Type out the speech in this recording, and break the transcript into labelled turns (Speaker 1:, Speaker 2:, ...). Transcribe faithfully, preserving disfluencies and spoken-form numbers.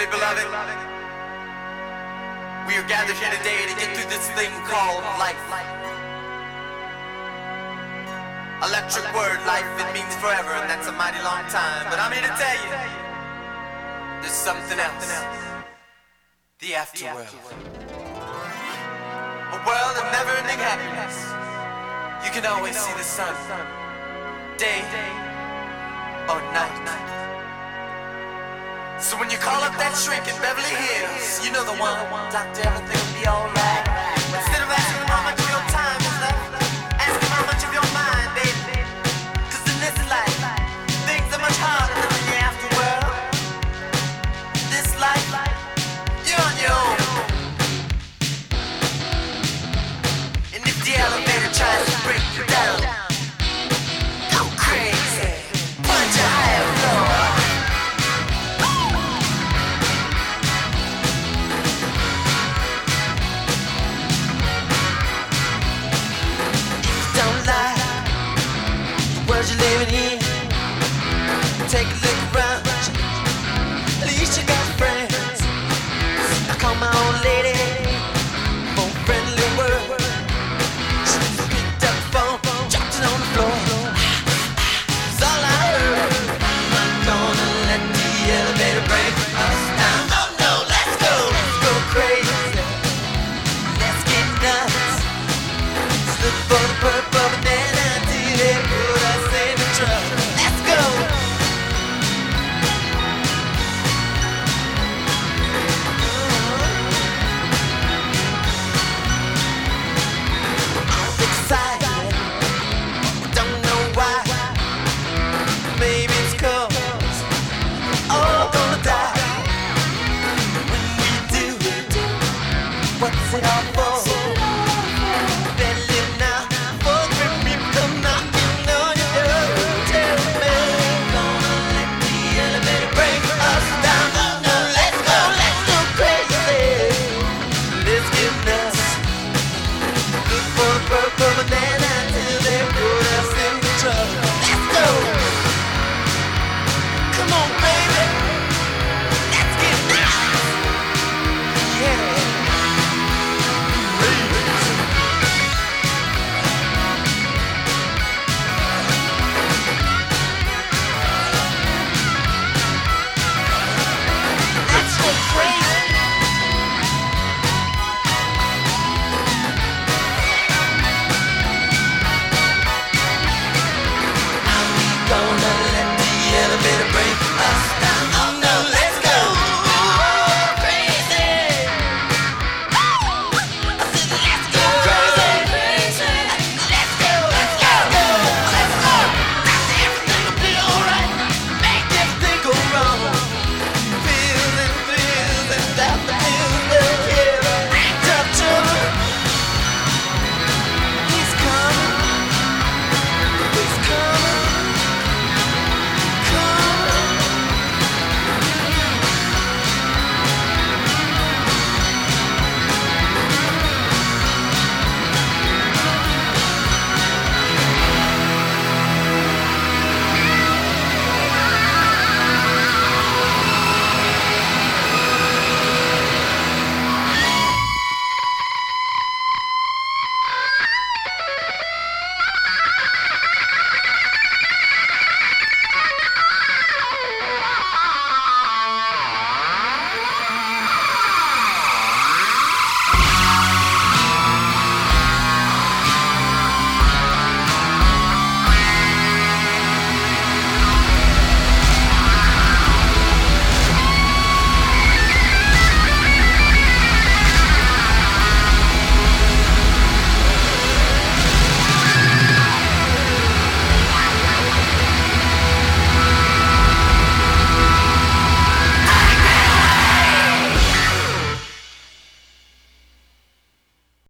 Speaker 1: Dearly beloved, we are gathered here today to get through this thing called life. Electric word, life, it means forever, and that's a mighty long time. But I'm here to tell you, there's something else. The afterworld. A world of never-ending happiness. You can always see the sun, day or night. So when you call up that shrink in Beverly Hills, you know the one, doctor, everything will be alright. Instead of asking how much of your time is left, ask him how much of your mind, baby. Cause in this life, things are much harder than in the afterworld. This life, you're on your own. And if the elevator tries to break you down, go crazy, punch a higher floor. You're living in, take a